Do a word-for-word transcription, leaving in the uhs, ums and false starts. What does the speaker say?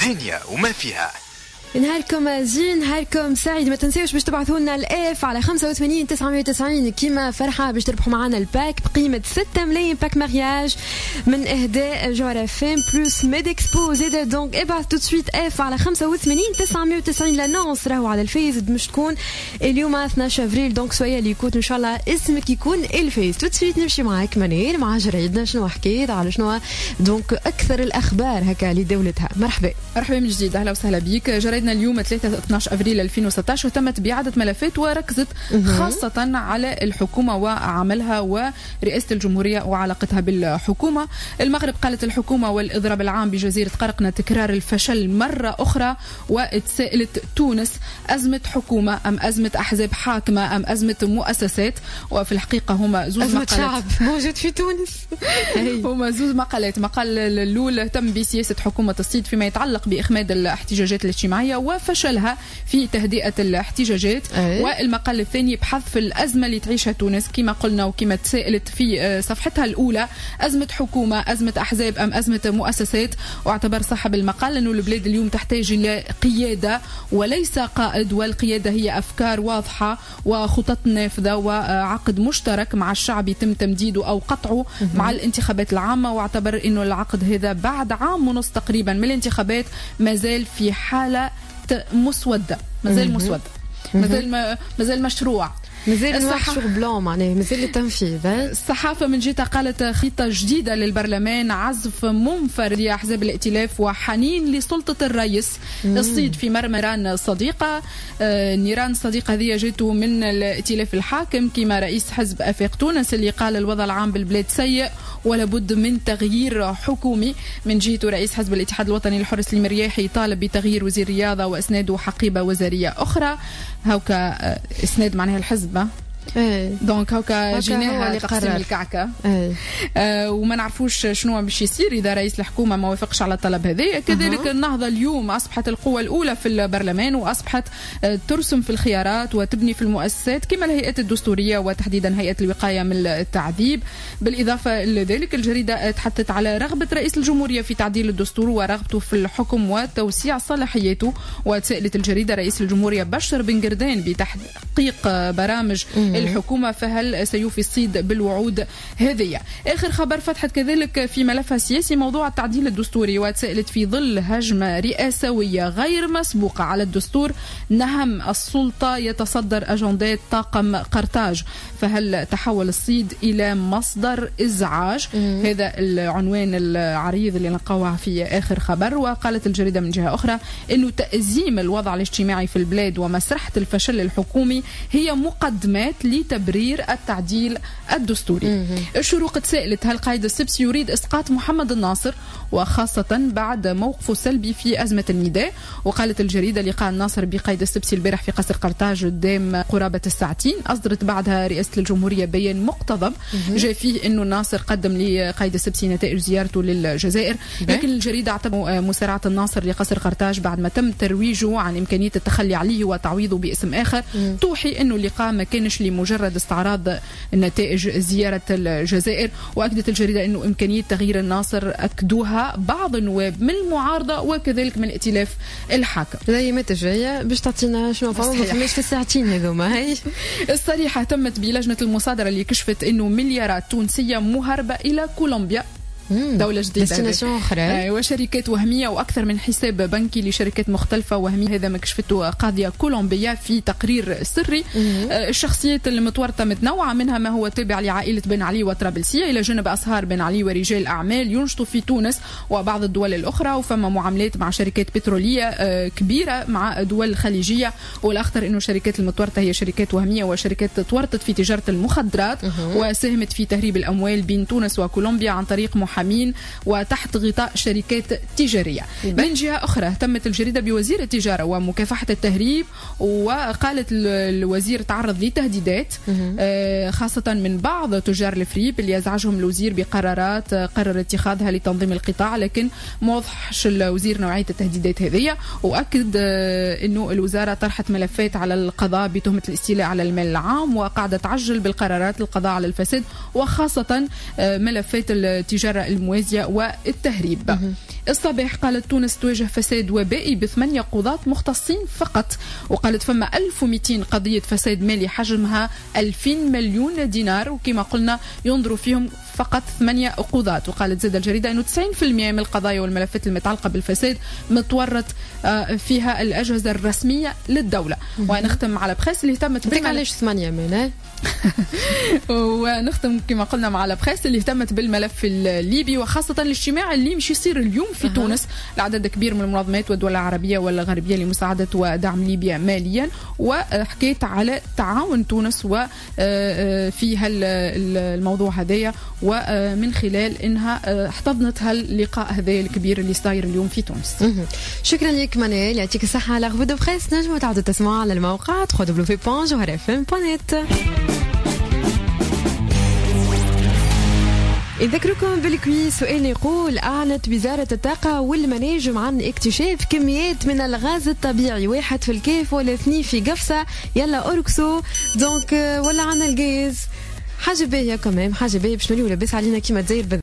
الدنيا وما فيها. نهاركم زين، نهاركم سعيد. ما تنسيوش باش تبعثوا لنا الاف على خمسة وثمانين تسعمية وتسعين كيما فرحه باش تربحوا معنا الباك بقيمه ستة ملايين باك مارياج من اهداء جوهر اف ام بلس ميديكسبو زيد. دونك ابعث تو سويت اف على خمسة وثمانين تسعمية وتسعين. لانونس راهو على الفيس مش تكون اليوم اثناش افريل، دونك سويا اللي يكون ان شاء الله اسمك يكون الفيس. تو سويت نمشي معاك منير مع جريدنا شنو حكيت على شنو دونك اكثر الاخبار هكا لدولتها. مرحبا مرحبا من جديد، اهلا وسهلا بيك. جريدنا اليوم ثلاثة اثناش افريل ألفين وستة عشر اهتمت بعدة ملفات وركزت خاصة على الحكومة وعملها ورئاسة الجمهورية وعلاقتها بالحكومة. المغرب قالت الحكومة والإضراب العام بجزيرة قرقنة تكرار الفشل مرة أخرى، وتسائلت تونس أزمة حكومة أم أزمة أحزاب حاكمة أم أزمة مؤسسات؟ وفي الحقيقة هما زوج أزمة مقالات شعب موجود في تونس. هما زوج مقالات. مقال الأول اهتم بسياسة حكومة الصيد فيما يتعلق بإخماد الاحتجاجات الاجتماعية وفشلها في تهدئة الاحتجاجات. أيه؟ والمقال الثاني بحث في الأزمة اللي تعيشها تونس كما قلنا وكما تسائلت في صفحتها الأولى، أزمة حكومة أزمة أحزاب أم أزمة مؤسسات؟ واعتبر صاحب المقال أنه البلاد اليوم تحتاج إلى قيادة وليس قائد، والقيادة هي أفكار واضحة وخطط نافذة وعقد مشترك مع الشعب يتم تمديده أو قطعه مع الانتخابات العامة. واعتبر أنه العقد هذا بعد عام ونص تقريبا من الانتخابات مازال في حالة مسودة، مازال مسودة، مازال ما مازال مشروع، مازال نوحشوا بلون معناه مازال التنفيذ. الصحافة من جهتها قالت خطة جديدة للبرلمان، عزف منفرد لأحزاب الائتلاف وحنين لسلطة الرئيس. الصيد في مرمران صديقة. آه نيران صديقة هذه جاته من الائتلاف الحاكم كما رئيس حزب أفاق تونس اللي قال الوضع العام بالبلاد سيء ولا بد من تغيير حكومي. من جهته رئيس حزب الاتحاد الوطني الحر سليم الرياحي يطالب بتغيير وزير الرياضة وإسناده حقيبة وزارية أخرى. هوكا إسناد معناها الحزب ايه دونك هوكا جيناها تقسيم الكعكة. ايه. آه وما نعرفوش شنو باش يصير إذا رئيس الحكومة ما وافقش على الطلب هذا. كذلك أه. النهضة اليوم أصبحت القوة الأولى في البرلمان وأصبحت آه ترسم في الخيارات وتبني في المؤسسات كما الهيئات الدستورية وتحديدا هيئة الوقاية من التعذيب. بالإضافة لذلك الجريدة تحدثت على رغبة رئيس الجمهورية في تعديل الدستور ورغبته في الحكم وتوسيع صلاحياته. وتسألت الجريدة رئيس الجمهورية بشر بن قردان بتحقيق برامج الحكومة، فهل سيوفي الصيد بالوعود هذه؟ آخر خبر فتحت كذلك في ملفها السياسي موضوع التعديل الدستوري، وتسألت في ظل هجمة رئاسوية غير مسبوقة على الدستور نهم السلطة يتصدر أجندات طاقم قرطاج، فهل تحول الصيد إلى مصدر إزعاج؟ مم. هذا العنوان العريض اللي نلقاوه في آخر خبر. وقالت الجريدة من جهة أخرى أنه تأزيم الوضع الاجتماعي في البلاد ومسرحة الفشل الحكومي هي مقدمات لتبرير التعديل الدستوري. الشروق تسائلت هل قائد السبسي يريد إسقاط محمد الناصر وخاصة بعد موقفه السلبي في أزمة الميداء؟ وقالت الجريدة لقاء الناصر بقائد السبسي البارح في قصر قرطاج قدام قرابة الساعتين. أصدرت بعدها رئاسة الجمهورية بيان مقتضب جاء فيه أنه الناصر قدم لقائد السبسي نتائج زيارته للجزائر، لكن الجريدة اعتبروا مسارعة الناصر لقصر قرطاج بعد ما تم ترويجه عن إمكانية التخلي عليه وتعويضه باسم آخر توحي أنه اللقاء ما كانش لمجرد استعراض نتائج زيارة الجزائر. وأكدت الجريدة أنه إمكانية تغيير الناصر أكدوها بعض النواب من المعارضة وكذلك من الائتلاف الحاكم. زي متى جاية باش تعطينا شنو فهمش في الساعتين هذوما. هاي الصريحة اهتمت بلجنة المصادرة اللي كشفت أنه مليارات تونسية مهربة إلى كولومبيا، دولة جديدة أخرى وشركات وهمية وأكثر من حساب بنكي لشركات مختلفة وهمية. هذا ما كشفته قاضية كولومبيا في تقرير سري. الشخصيات المتورطة متنوعة، منها ما هو تابع لعائلة بن علي وطرابلسية إلى جانب أصهار بن علي ورجال أعمال ينشطوا في تونس وبعض الدول الأخرى، وفما معاملات مع شركات بترولية كبيرة مع دول خليجية. والأخطر إنه الشركات المتورطة هي شركات وهمية وشركات تورطت في تجارة المخدرات وساهمت في تهريب الأموال بين تونس وكولومبيا عن طريق محامين وتحت غطاء شركات تجارية. من جهة أخرى اهتمت الجريدة بوزير التجارة ومكافحة التهريب، وقالت الوزير تعرض لتهديدات خاصة من بعض تجار الفريب اللي يزعجهم الوزير بقرارات قرر اتخاذها لتنظيم القطاع، لكن ما وضحش الوزير نوعية التهديدات هذه. وأكد أنه الوزارة طرحت ملفات على القضاء بتهمة الاستيلاء على المال العام وقاعدة تعجل بالقرارات للقضاء على الفساد وخاصة ملفات التجارة الموازية والتهريب. الصباح قالت تونس تواجه فساد وبائي بثمانية قضاة مختصين فقط، وقالت فما ألف ومئتين قضية فساد مالي حجمها ألفين مليون دينار، وكما قلنا ينظروا فيهم فقط ثمانية قضاة. وقالت زاد الجريدة أنه تسعين بالمئة من القضايا والملفات المتعلقة بالفساد متورط فيها الأجهزة الرسمية للدولة. ونختم على بريس اللي اهتمت بالملف. علاش ثمانية من ونختم كما قلنا مع بريس اللي اهتمت بالملف الليبي، وخاصة الاجتماع اللي مش يصير اليوم في أه. تونس لعدد كبير من المنظمات والدول العربية والغربية لمساعدة ودعم ليبيا ماليا، وحكيت على تعاون تونس وفي الموضوع هذايا، ومن خلال انها احتضنت هاللقاء هذا الكبير اللي صاير اليوم في تونس. شكرا لك منال، يعطيك الصحة. على غفو دو بريس نجموا تعودوا تسمعوا على الموقع دبليو دبليو دبليو بوان جوهر اف ام بوان نت. نذكركم بالكويس، سؤال يقول: أعلنت وزارة الطاقة والمناجم عن اكتشاف كميات من الغاز الطبيعي، واحد في الكيف ولا اثنين في قفصة، يلا أركسو دونك ولا عنا الغاز. حاجة باهية كمان، حاجة باهية باش نوليو لاباس علينا كيما تزاير.